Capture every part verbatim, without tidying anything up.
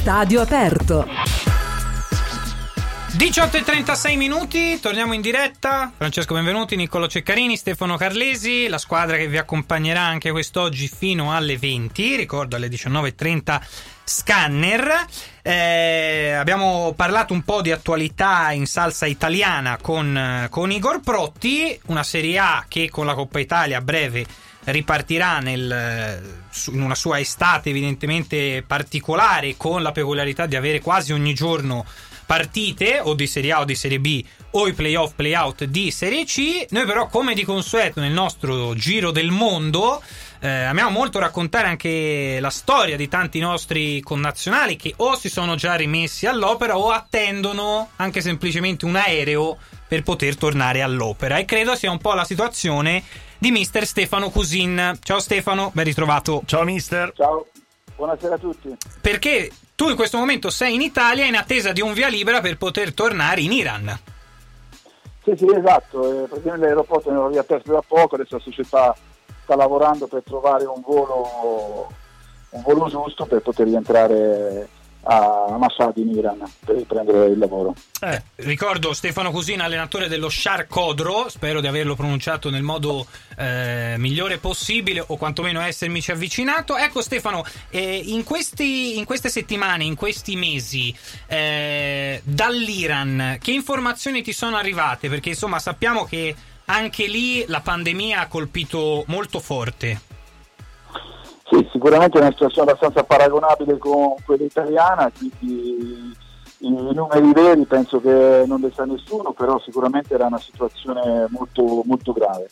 Stadio aperto. diciotto e trentasei minuti, torniamo in diretta. Francesco Benvenuti, Niccolò Ceccarini, Stefano Carlesi, la squadra che vi accompagnerà anche quest'oggi fino alle venti, ricordo alle diciannove e trenta Scanner. Eh, abbiamo parlato un po' di attualità in salsa italiana con, con Igor Protti, una Serie A che con la Coppa Italia a breve ripartirà nel, in una sua estate evidentemente particolare, con la peculiarità di avere quasi ogni giorno partite o di Serie A o di Serie B o i playoff playout di Serie C. Noi però, come di consueto nel nostro giro del mondo, eh, amiamo molto raccontare anche la storia di tanti nostri connazionali che o si sono già rimessi all'opera o attendono anche semplicemente un aereo per poter tornare all'opera, e credo sia un po' la situazione di mister Stefano Cusin. Ciao Stefano, ben ritrovato. Ciao mister. Ciao, buonasera a tutti. Perché tu in questo momento sei in Italia in attesa di un via libera per poter tornare in Iran. Sì, sì, esatto. Eh, praticamente l'aeroporto ne l'ho riaperto da poco, adesso la società sta lavorando per trovare un volo, un volo giusto per poter rientrare a Mashhad in Iran per riprendere il lavoro. Eh, ricordo Stefano Cusin, allenatore dello Shar Kodro, spero di averlo pronunciato nel modo eh, migliore possibile, o quantomeno essermici avvicinato. Ecco Stefano, eh, in, questi, in queste settimane, in questi mesi, eh, dall'Iran che informazioni ti sono arrivate? Perché insomma sappiamo che anche lì la pandemia ha colpito molto forte. Sì, sicuramente è una situazione abbastanza paragonabile con quella italiana, quindi i numeri veri penso che non li sa nessuno, però sicuramente era una situazione molto, molto grave.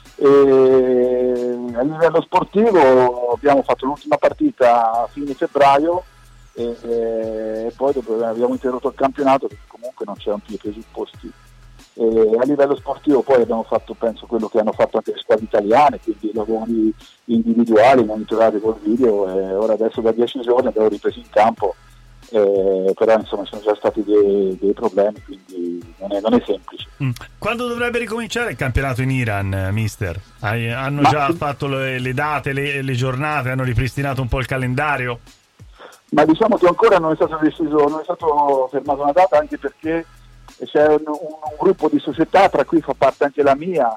E a livello sportivo abbiamo fatto l'ultima partita a fine febbraio e, e poi dopo abbiamo interrotto il campionato perché comunque non c'erano più i presupposti. E a livello sportivo poi abbiamo fatto, penso, quello che hanno fatto anche le squadre italiane, quindi lavori individuali monitorati col video, e ora adesso da dieci giorni abbiamo ripreso in campo, eh, però insomma ci sono già stati dei, dei problemi, quindi non è, non è semplice. Mm. Quando dovrebbe ricominciare il campionato in Iran, mister? Hai, hanno Ma già sì. fatto le, le date, le, le giornate, hanno ripristinato un po' il calendario? Ma diciamo che ancora non è stato deciso, non è stato fermato una data, anche perché c'è un, un, un gruppo di società, tra cui fa parte anche la mia,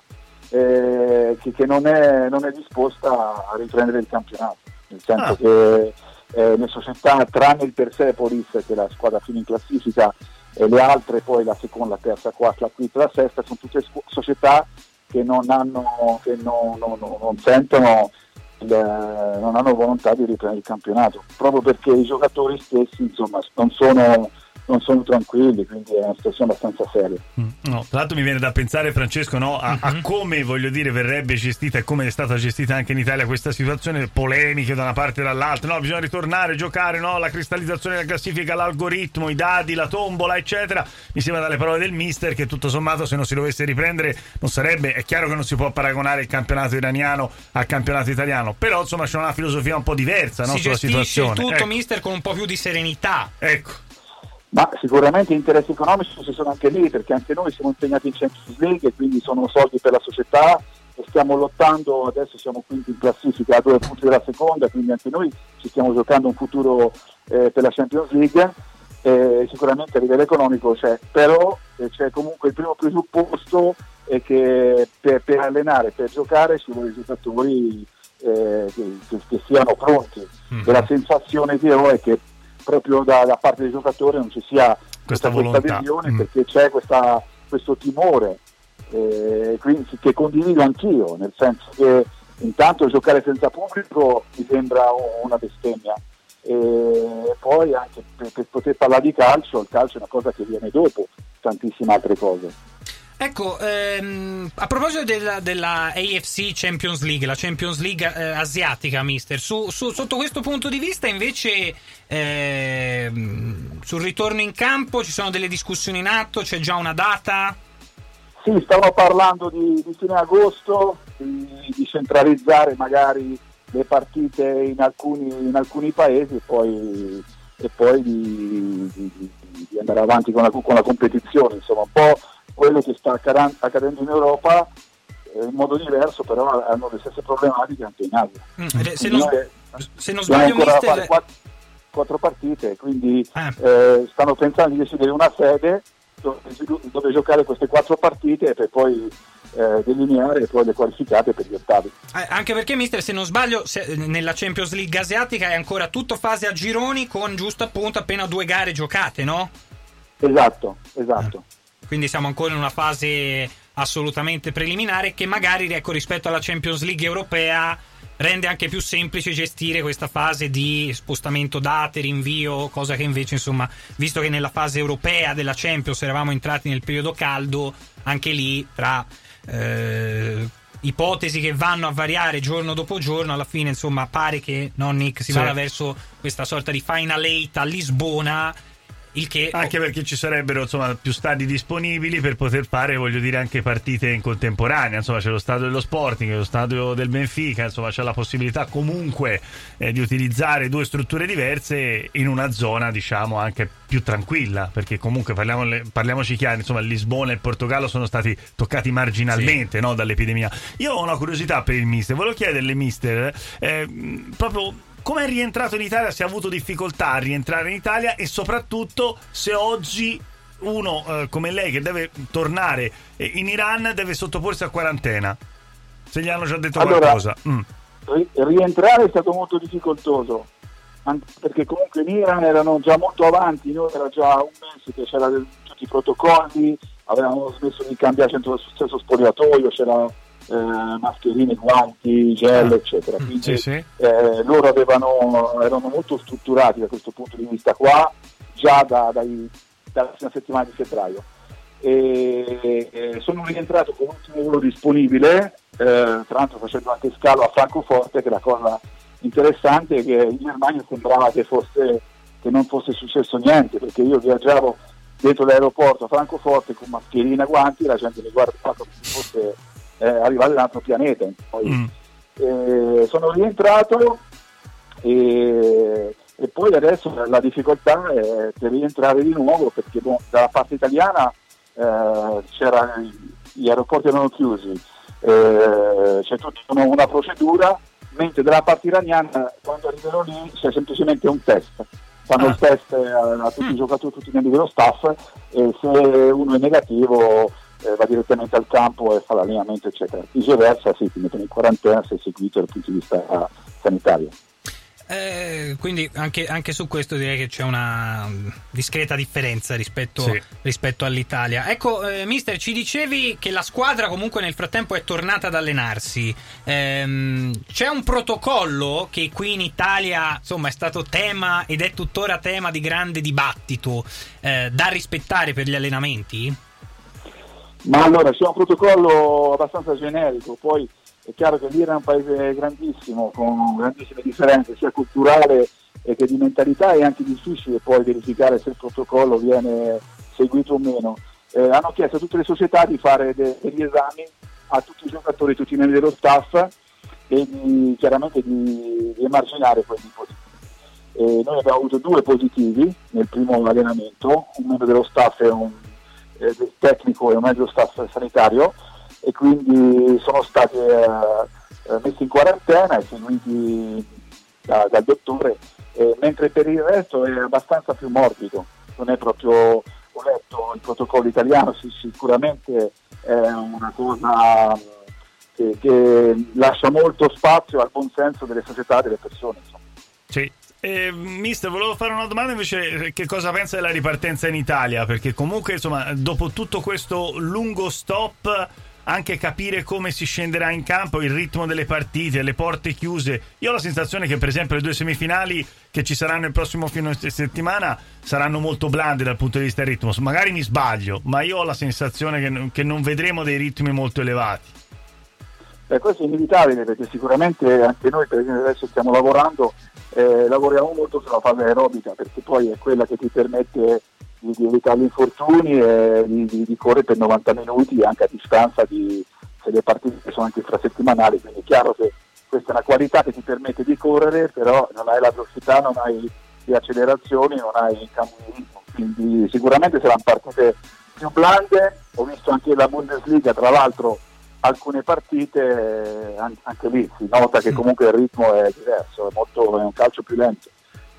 eh, che, che non, è, non è disposta a riprendere il campionato, nel senso ah. che eh, le società, tranne il Persepolis, che è la squadra fino in classifica, e le altre poi la seconda, la terza, la quarta, la quinta e la sesta, sono tutte scu- società che non hanno, che non, non, non, non sentono, il, non hanno volontà di riprendere il campionato, proprio perché i giocatori stessi insomma non sono non sono tranquilli, quindi è una situazione abbastanza seria. Mm, no, tra l'altro mi viene da pensare, Francesco, no, a, a come, voglio dire, verrebbe gestita e come è stata gestita anche in Italia questa situazione, polemiche da una parte e dall'altra, no, bisogna ritornare, giocare, no, la cristallizzazione della classifica, l'algoritmo, i dadi, la tombola, eccetera. Mi sembra dalle parole del mister che tutto sommato, se non si dovesse riprendere, non sarebbe, è chiaro che non si può paragonare il campionato iraniano al campionato italiano, però insomma c'è una filosofia un po' diversa, no, si sulla gestisce situazione. tutto, ecco. mister, con un po' più di serenità. Ecco. Ma sicuramente interessi economici ci sono anche lì, perché anche noi siamo impegnati in Champions League e quindi sono soldi per la società, e stiamo lottando, adesso siamo quinti in classifica a due punti dalla seconda, quindi anche noi ci stiamo giocando un futuro eh, per la Champions League, eh, sicuramente a livello economico c'è, però eh, c'è comunque il primo presupposto è che per, per allenare, per giocare ci vuole giocatori eh, che, che, che siano pronti, mm-hmm. E la sensazione che ho è che proprio da, da parte dei giocatori non ci sia questa, questa, questa visione, mm. perché c'è questa, questo timore eh, quindi, che condivido anch'io, nel senso che intanto giocare senza pubblico mi sembra una bestemmia, e poi anche per, per poter parlare di calcio, il calcio è una cosa che viene dopo tantissime altre cose. Ecco, ehm, a proposito della, della A F C Champions League, la Champions League eh, asiatica, mister, su, su, sotto questo punto di vista invece ehm, sul ritorno in campo ci sono delle discussioni in atto, c'è già una data? Sì, stavano parlando di, di fine agosto, di, di centralizzare magari le partite in alcuni, in alcuni paesi e poi, e poi di, di, di andare avanti con la, con la competizione, insomma un po' quello che sta accadendo in Europa eh, in modo diverso, però hanno le stesse problematiche anche in Asia. Mm, se, non, se non sbaglio, mister, quattro, quattro partite, quindi ah. eh, stanno pensando di decidere una sede dove, dove giocare queste quattro partite per poi eh, delineare poi le qualificate per gli ottavi. Eh, anche perché, mister, se non sbaglio, se, nella Champions League asiatica è ancora tutto fase a gironi con giusto appunto appena due gare giocate, no? Esatto, esatto. Eh. Quindi siamo ancora in una fase assolutamente preliminare che magari, ecco, rispetto alla Champions League europea rende anche più semplice gestire questa fase di spostamento date, rinvio, cosa che invece, insomma, visto che nella fase europea della Champions eravamo entrati nel periodo caldo, anche lì tra eh, ipotesi che vanno a variare giorno dopo giorno, alla fine, insomma, pare che, no, Nick, si sì. vada verso questa sorta di Final Eight a Lisbona. Il che, anche perché ci sarebbero, insomma, più stadi disponibili per poter fare, voglio dire, anche partite in contemporanea. Insomma, c'è lo stadio dello Sporting, lo stadio del Benfica, insomma, c'è la possibilità comunque eh, di utilizzare due strutture diverse in una zona, diciamo, anche più tranquilla, perché comunque parliamo, parliamoci chiari, insomma, Lisbona e il Portogallo sono stati toccati marginalmente, sì. no, dall'epidemia. Io ho una curiosità per il mister, volevo chiederle, mister, eh, proprio come è rientrato in Italia, se ha avuto difficoltà a rientrare in Italia e soprattutto se oggi uno eh, come lei che deve tornare in Iran deve sottoporsi a quarantena, se gli hanno già detto allora, qualcosa. Mm. ri- rientrare è stato molto difficoltoso, anche perché comunque in Iran erano già molto avanti, noi era già un mese che c'erano tutti i protocolli, avevamo smesso di cambiare centro sullo stesso spogliatoio, c'era Eh, mascherine, guanti, gel, ah. eccetera. Quindi sì, sì. Eh, loro avevano, erano molto strutturati da questo punto di vista qua già da, dai, dalla prima settimana di febbraio. E, e sono rientrato con l'ultimo volo disponibile, eh, tra l'altro facendo anche scalo a Francoforte, che la cosa interessante è che in Germania sembrava che fosse che non fosse successo niente, perché io viaggiavo dentro l'aeroporto a Francoforte con mascherina, guanti, la gente mi guardava come se fosse Eh, arrivare da un altro pianeta. Poi, mm. eh, sono rientrato e, e poi adesso la difficoltà è per rientrare di nuovo, perché boh, dalla parte italiana eh, c'era, gli aeroporti erano chiusi, eh, c'è tutta una, una procedura, mentre dalla parte iraniana quando arrivano lì c'è semplicemente un test, fanno ah. il test a, a tutti mm. i giocatori, tutti i membri dello staff, e se uno è negativo Eh, va direttamente al campo e fa l'allenamento, eccetera. Viceversa, sì, ti mettono in quarantena se seguito dal punto di vista uh, sanitario. Eh, quindi anche, anche su questo direi che c'è una discreta differenza rispetto, sì. rispetto all'Italia. Ecco, eh, mister, ci dicevi che la squadra comunque nel frattempo è tornata ad allenarsi. Ehm, c'è un protocollo che qui in Italia, insomma, è stato tema ed è tuttora tema di grande dibattito, eh, da rispettare per gli allenamenti? Ma allora c'è un protocollo abbastanza generico, poi è chiaro che l'Iran è un paese grandissimo, con grandissime differenze sia culturale che di mentalità, è anche difficile poi verificare se il protocollo viene seguito o meno. Eh, hanno chiesto a tutte le società di fare de- degli esami a tutti i giocatori, tutti i membri dello staff, e di, chiaramente di, di emarginare quelli positivi. Eh, noi abbiamo avuto due positivi nel primo allenamento, un membro dello staff e un del tecnico e un mezzo staff sanitario, e quindi sono stati eh, messi in quarantena e seguiti da, dal dottore, eh, mentre per il resto è abbastanza più morbido, non è proprio, ho letto il protocollo italiano, sì, sicuramente è una cosa che, che lascia molto spazio al buon senso delle società e delle persone, insomma. Sì. Eh, mister, volevo fare una domanda invece, che cosa pensa della ripartenza in Italia? Perché comunque, insomma, dopo tutto questo lungo stop, anche capire come si scenderà in campo, il ritmo delle partite, le porte chiuse. Io ho la sensazione che per esempio le due semifinali che ci saranno il prossimo fine settimana saranno molto blande dal punto di vista del ritmo. Magari mi sbaglio, ma io ho la sensazione che, che non vedremo dei ritmi molto elevati. Eh, questo è inevitabile, perché sicuramente anche noi, per esempio, adesso stiamo lavorando, eh, lavoriamo molto sulla fase aerobica, perché poi è quella che ti permette di, di evitare gli infortuni e di, di, di correre per novanta minuti anche a distanza di, se le partite sono anche infrasettimanali, quindi è chiaro che questa è una qualità che ti permette di correre, però non hai la velocità, non hai le accelerazioni, non hai il cambio di ritmo, quindi sicuramente saranno partite più blande. Ho visto anche la Bundesliga, tra l'altro alcune partite, anche lì si nota che comunque il ritmo è diverso, è, molto, è un calcio più lento,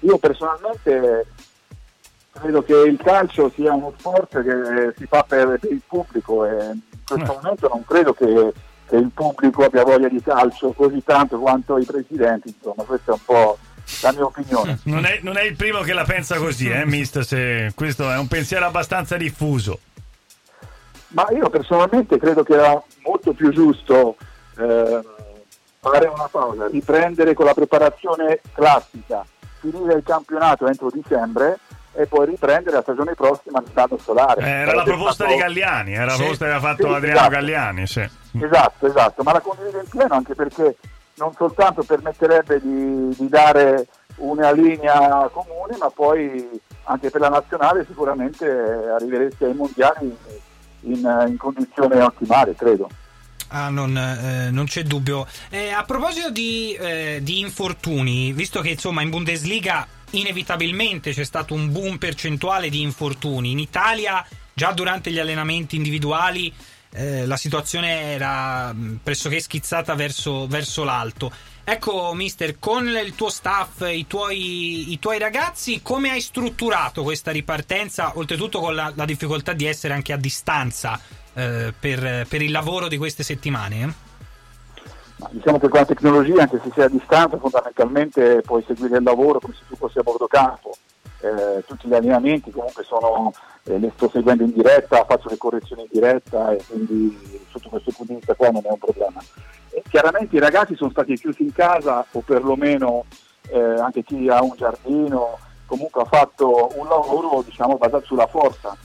io personalmente credo che il calcio sia uno sport che si fa per, per il pubblico e in questo momento non credo che, che il pubblico abbia voglia di calcio così tanto quanto i presidenti, insomma, questa è un po' la mia opinione. Non è, non è il primo che la pensa così, eh, mister, se questo è un pensiero abbastanza diffuso. Ma io personalmente credo che era molto più giusto eh, fare una pausa, riprendere con la preparazione classica, finire il campionato entro dicembre e poi riprendere la stagione prossima nell'anno solare. Eh, era la proposta fatto... di Galliani, era la sì. proposta che aveva fatto sì, Adriano esatto. Galliani. Sì. Esatto, esatto, ma la condivido in pieno anche perché non soltanto permetterebbe di, di dare una linea comune, ma poi anche per la nazionale sicuramente arrivereste ai mondiali in, in condizioni ottimali, credo. Ah, non, eh, non c'è dubbio. Eh, a proposito di, eh, di infortuni, visto che insomma in Bundesliga inevitabilmente c'è stato un boom percentuale di infortuni, in Italia già durante gli allenamenti individuali eh, la situazione era pressoché schizzata verso, verso l'alto. Ecco, mister, con il tuo staff, i tuoi, i tuoi ragazzi, come hai strutturato questa ripartenza, oltretutto con la, la difficoltà di essere anche a distanza eh, per, per il lavoro di queste settimane? Ma diciamo che con la tecnologia, anche se sei a distanza, fondamentalmente puoi seguire il lavoro come se tu fossi a bordo campo. Eh, tutti gli allenamenti comunque sono, eh, le sto seguendo in diretta, faccio le correzioni in diretta e quindi sotto questo punto di vista qua non è un problema. E chiaramente i ragazzi sono stati chiusi in casa o perlomeno eh, anche chi ha un giardino comunque ha fatto un lavoro diciamo basato sulla forza,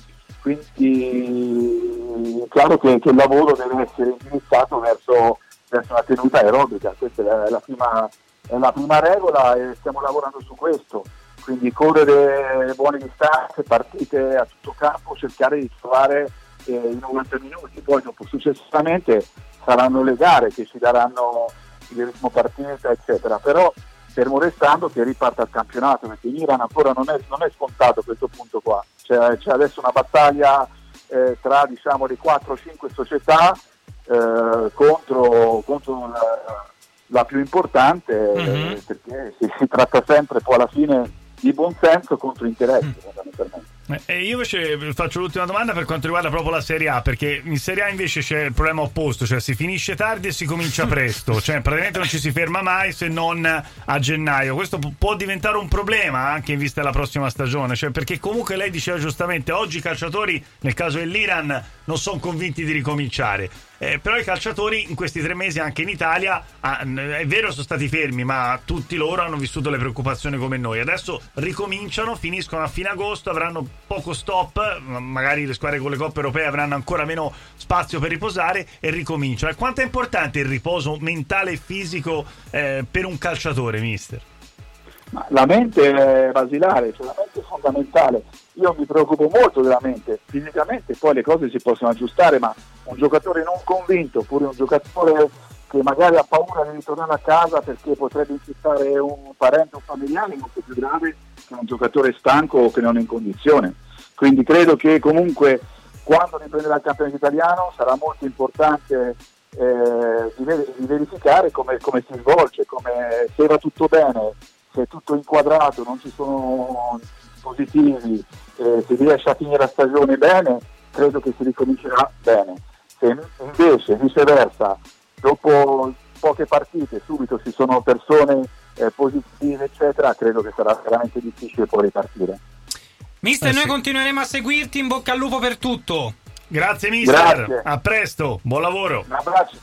quindi è chiaro che, che il lavoro deve essere indirizzato verso, verso una tenuta aerobica, questa è la, la, prima, è la prima regola e stiamo lavorando su questo. Quindi correre buone distanze, partite a tutto campo, cercare di trovare eh, i novanta minuti, poi dopo successivamente saranno le gare che ci daranno il ritmo partita eccetera, però fermo restando che riparta il campionato, perché in Iran ancora non è, non è scontato questo punto qua, c'è, c'è adesso una battaglia eh, tra diciamo le quattro cinque società eh, contro, contro la, la più importante mm-hmm. eh, perché si, si tratta sempre poi alla fine di buon senso contro interessi fondamentalmente. E io invece faccio l'ultima domanda per quanto riguarda proprio la Serie A, perché in Serie A invece c'è il problema opposto, cioè si finisce tardi e si comincia presto, cioè praticamente non ci si ferma mai se non a gennaio. Questo può diventare un problema anche in vista della prossima stagione, cioè perché comunque lei diceva giustamente oggi i calciatori nel caso dell'Iran non sono convinti di ricominciare. Eh, però i calciatori in questi tre mesi anche in Italia ah, è vero sono stati fermi, ma tutti loro hanno vissuto le preoccupazioni come noi. Adesso ricominciano, finiscono a fine agosto, avranno poco stop, magari le squadre con le coppe europee avranno ancora meno spazio per riposare e ricominciano. Quanto è importante il riposo mentale e fisico eh, per un calciatore, mister? Ma la mente è basilare, cioè la mente è fondamentale. Io mi preoccupo molto della mente, fisicamente poi le cose si possono aggiustare, ma un giocatore non convinto, oppure un giocatore che magari ha paura di ritornare a casa perché potrebbe infettare un parente o un familiare, è molto più grave che un giocatore stanco o che non è in condizione. Quindi credo che comunque quando riprenderà il campionato italiano sarà molto importante eh, di, ver- di verificare come, come si svolge, come, se va tutto bene, se è tutto inquadrato, non ci sono positivi, eh, se riesce a finire la stagione bene, credo che si ricomincerà bene. Se invece viceversa, dopo poche partite subito ci sono persone eh, positive eccetera, credo che sarà veramente difficile poi ripartire. Mister, eh noi sì. continueremo a seguirti, in bocca al lupo per tutto. Grazie mister, Grazie. A presto, buon lavoro. Un abbraccio.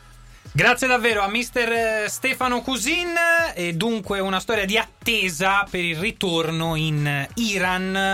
Grazie davvero a mister Stefano Cusin, e dunque una storia di attesa per il ritorno in Iran.